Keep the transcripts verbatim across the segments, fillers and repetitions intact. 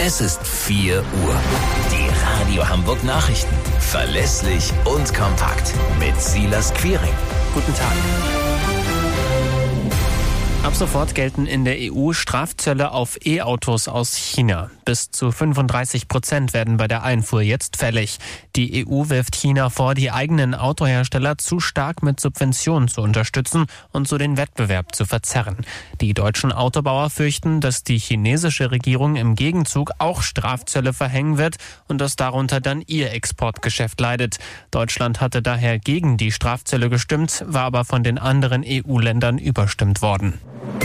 Es ist vier Uhr. Die Radio Hamburg Nachrichten. Verlässlich und kompakt. Mit Silas Quiring. Guten Tag. Ab sofort gelten in der E U Strafzölle auf E-Autos aus China. Bis zu fünfunddreißig Prozent werden bei der Einfuhr jetzt fällig. Die E U wirft China vor, die eigenen Autohersteller zu stark mit Subventionen zu unterstützen und so den Wettbewerb zu verzerren. Die deutschen Autobauer fürchten, dass die chinesische Regierung im Gegenzug auch Strafzölle verhängen wird und dass darunter dann ihr Exportgeschäft leidet. Deutschland hatte daher gegen die Strafzölle gestimmt, war aber von den anderen E U-Ländern überstimmt worden.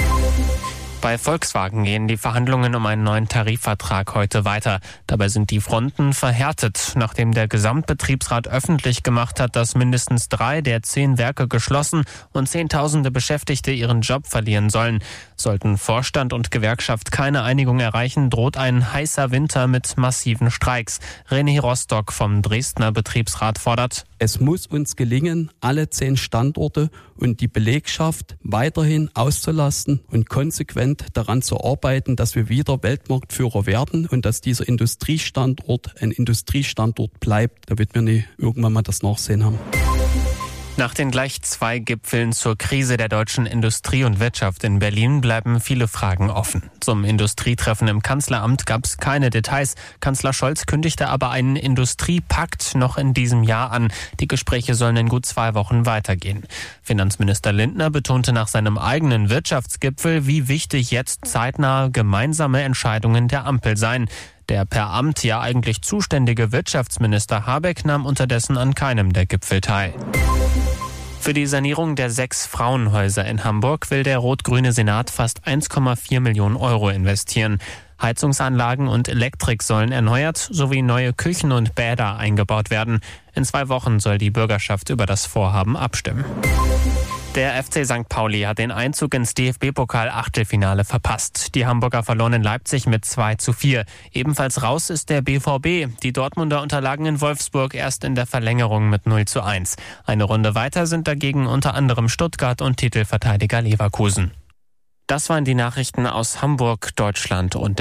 Bei Volkswagen gehen die Verhandlungen um einen neuen Tarifvertrag heute weiter. Dabei sind die Fronten verhärtet, nachdem der Gesamtbetriebsrat öffentlich gemacht hat, dass mindestens drei der zehn Werke geschlossen und Zehntausende Beschäftigte ihren Job verlieren sollen. Sollten Vorstand und Gewerkschaft keine Einigung erreichen, droht ein heißer Winter mit massiven Streiks. René Rostock vom Dresdner Betriebsrat fordert: Es muss uns gelingen, alle zehn Standorte und die Belegschaft weiterhin auszulasten und konsequent daran zu arbeiten, dass wir wieder Weltmarktführer werden und dass dieser Industriestandort ein Industriestandort bleibt, damit wir nicht irgendwann mal das Nachsehen haben. Nach den gleich zwei Gipfeln zur Krise der deutschen Industrie und Wirtschaft in Berlin bleiben viele Fragen offen. Zum Industrietreffen im Kanzleramt gab es keine Details. Kanzler Scholz kündigte aber einen Industriepakt noch in diesem Jahr an. Die Gespräche sollen in gut zwei Wochen weitergehen. Finanzminister Lindner betonte nach seinem eigenen Wirtschaftsgipfel, wie wichtig jetzt zeitnah gemeinsame Entscheidungen der Ampel seien. Der per Amt ja eigentlich zuständige Wirtschaftsminister Habeck nahm unterdessen an keinem der Gipfel teil. Für die Sanierung der sechs Frauenhäuser in Hamburg will der rot-grüne Senat fast eins Komma vier Millionen Euro investieren. Heizungsanlagen und Elektrik sollen erneuert sowie neue Küchen und Bäder eingebaut werden. In zwei Wochen soll die Bürgerschaft über das Vorhaben abstimmen. Der F C Sankt Pauli hat den Einzug ins D F B-Pokal-Achtelfinale verpasst. Die Hamburger verloren in Leipzig mit zwei zu vier. Ebenfalls raus ist der B V B. Die Dortmunder unterlagen in Wolfsburg erst in der Verlängerung mit null zu eins. Eine Runde weiter sind dagegen unter anderem Stuttgart und Titelverteidiger Leverkusen. Das waren die Nachrichten aus Hamburg, Deutschland und